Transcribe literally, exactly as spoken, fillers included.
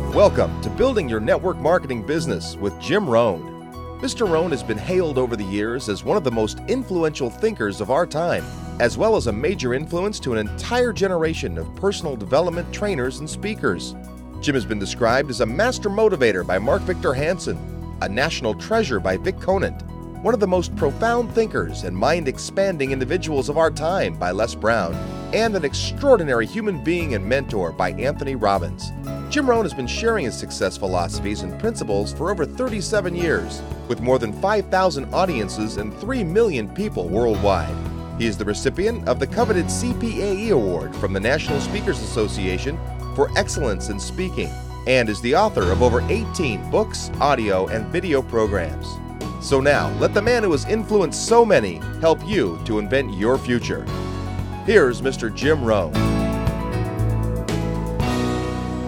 Welcome to Building Your Network Marketing Business with Jim Rohn. Mister Rohn has been hailed over the years as one of the most influential thinkers of our time, as well as a major influence to an entire generation of personal development trainers and speakers. Jim has been described as a master motivator by Mark Victor Hansen, a national treasure by Vic Conant, one of the most profound thinkers and mind-expanding individuals of our time by Les Brown, and an extraordinary human being and mentor by Anthony Robbins. Jim Rohn has been sharing his success philosophies and principles for over thirty-seven years, with more than five thousand audiences and three million people worldwide. He is the recipient of the coveted C P A E Award from the National Speakers Association for excellence in speaking, and is the author of over eighteen books, audio, and video programs. So now, let the man who has influenced so many help you to invent your future. Here's Mister Jim Rohn.